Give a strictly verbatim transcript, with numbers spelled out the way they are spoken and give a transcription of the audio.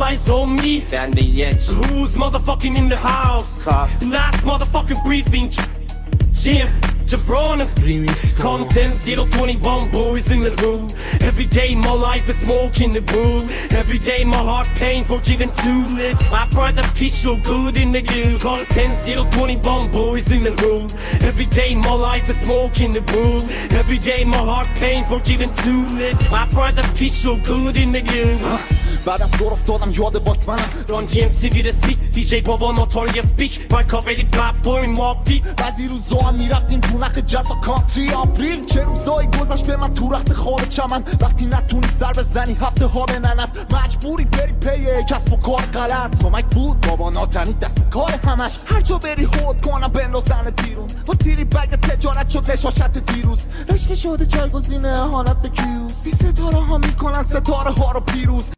eyes on me. Ben de geç. Who's motherfucking in the house? Kalk. Last motherfucking briefing. Jim, Jabrona. Remix for Content zero twenty-one boys in the room. Every day my life is smoking the room. Every day my heart pain for giving two lips. My brother fish so good in the game. Content zero twenty-one boys in the room. Every day my life is smoking the room. Every day my heart pain for giving two lips. My brother fish so good in the game. بعد از دور افتادم یاد باک منم Run دی ام سی ویر سپیک دی جی بابا ناتالی سپیک مایکا ولی بلد بوی مابی بعضی روزا هم میرفتیم تو نخ جاز و کانتری آپریل چه روزایی گذشت به من تو رخت خواب چمن وقتی نتونی سر بزنی هفته ها به ننت مجبوری بری پی کسب و کار غلط کمک بود بابا ناتنی دست کار همش هر جا بری هود کنم بندازن بیرون با تیری بگ تجارت شد نشاشت دیروز رشته شده جایگزین اهانت به کیوز بی ستاره ها میکنن ستاره ها رو پیروز